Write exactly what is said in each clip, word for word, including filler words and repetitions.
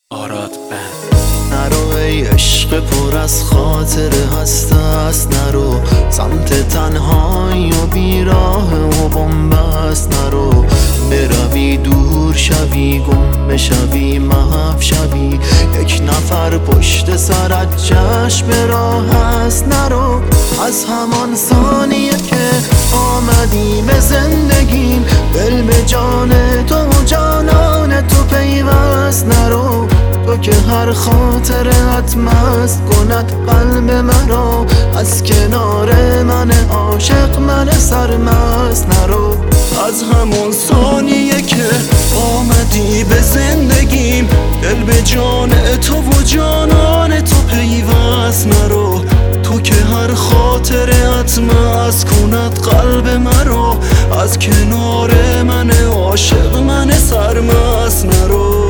آراد بند. نرو ای عشق پر از خاطره هست است، نرو سمت تنهایی و بیراه و بنبست، نرو بروی دور شوی، گم بشوی، محو شوی، یک نفر پشت سرت چشم راه هست، نرو از همان ثانیه که آمدی به زندگیم، دل به جان تو و جانان تو پیوست، نرو تو که هر خاطرت مست کند قلب مرا، از کنار من عاشق من سرمست، نرو از همون ثانیه که آمدی به زندگیم، دل به جان تو و جانان تو پیوست، نرو تو که هر خاطرت مست کند قلب مرا، از کنار من عاشق من سرمست، نرو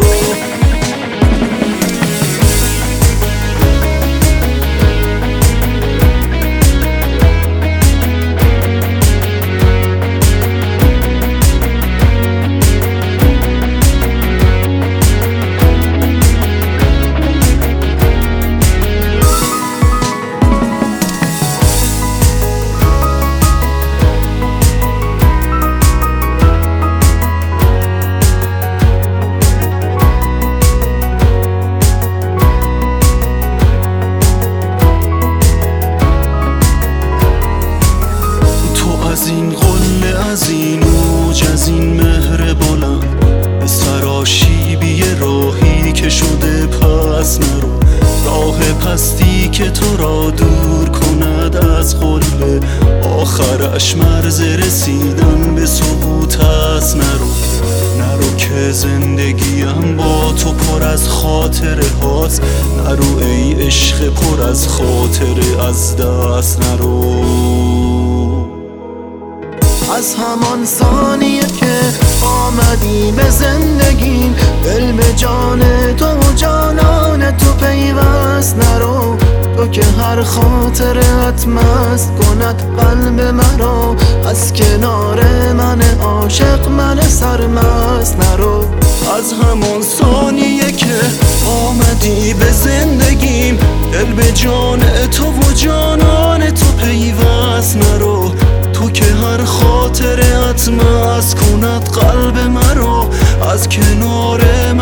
از این قله، از این اوج، از این مهر بلند، به سراشیبی راهی که شده پس نرو، راه پستی که تو را دور کند از قله، آخرش مرز رسیدن به سقوط است، نرو نرو که زندگیم با تو پر از خاطره هاست، نرو ای عشق پر از خاطره از دست، نرو از همان ثانیه که آمدی به زندگیم، دل به جان تو و جانان تو پیوست، نرو تو که هر خاطرت مست کند قلب مرا، از کنار من عاشق من سرمست، نرو از همان ثانیه که آمدی به زندگیم، دل به جان تو و جانان تو پیوست، نرو تو که هر خاطرت مست کند قلب مرا، از کنار